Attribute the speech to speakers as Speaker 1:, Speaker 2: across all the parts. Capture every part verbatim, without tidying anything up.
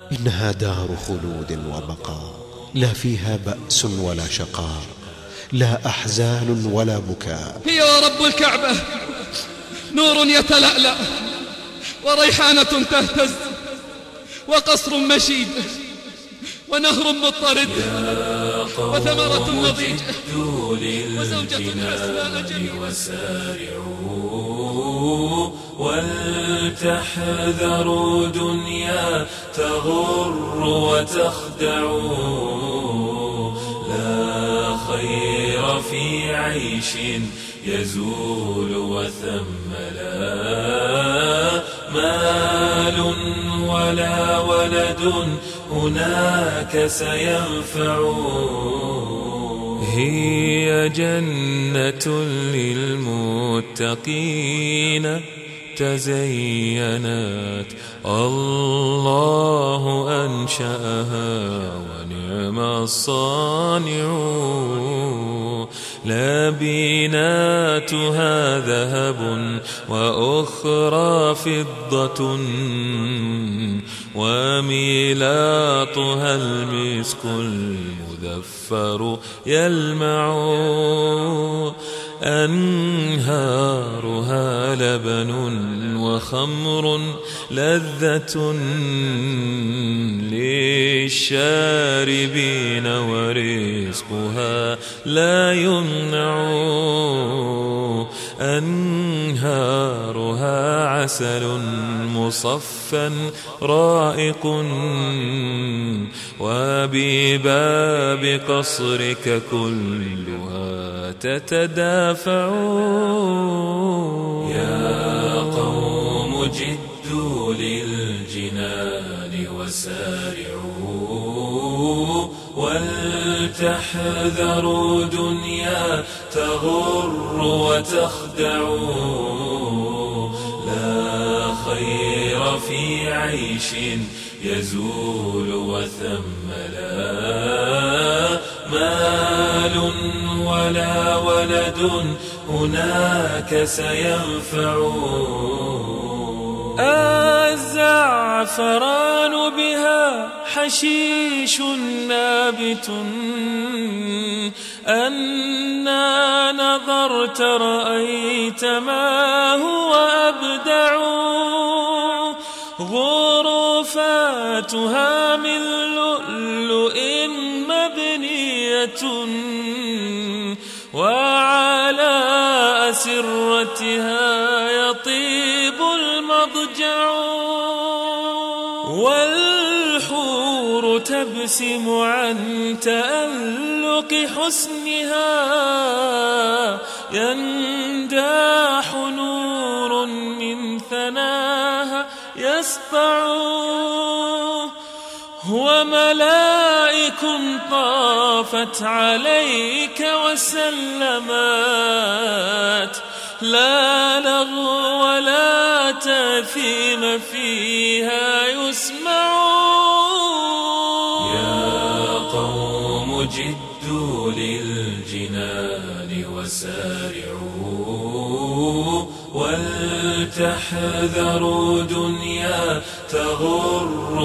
Speaker 1: إنها دار خلود وبقاء، لا فيها بأس ولا شقاء، لا أحزان ولا بكاء.
Speaker 2: هي ورب الكعبة نور يتلألأ، وريحانة تهتز، وقصر مشيد، ونهر مضطرد، وثمرة نضيجة، وزوجة حسناء جميلة.
Speaker 3: وسارعوا ولتحذروا دنيا تغر وتخدعوا، لا خير في عيش يزول وثم لا مال ولا ولد هناك سينفع. هي جنة للمتقين تزينت، الله أنشأها ونعم الصانع، لبناتها ذهب وأخرى فضة، وميلاطها المسك المذفر يلمع، أنهارها لبن وخمر لذة للشاربين، ورزقها لا يمنع، أنهارها عسل مصفى رائق، وبباب قصرك كلها تتدافع. يا قوم جدوا للجنان وسارعوا، ولتحذروا دنيا تغر وتخدعوا، لا خير في عيش يزول وثم لا مال ولا ولد هناك سينفع. الزعفران بها حشيش نابت، أنا نظرت رأيت ما هو أبدع، غرفاتها من لؤلؤ مبنية، وعلى أسرتها يطيب المضجع، والحور تبسم عن تألق حسنها، ينداح نور من ثناها يسطع، وملائك طافت عليك وسلمت، لا لغو ولا تأثيم فيها يسمع. يا قوم جدوا للجنان وسارعوا، ولتحذروا دنيا تغر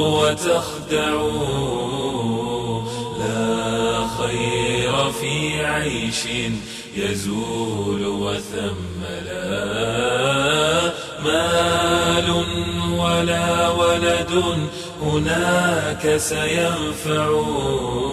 Speaker 3: وتخدعوا، لا خير في عيش يزول وثم لا مال ولا ولد هناك سينفع.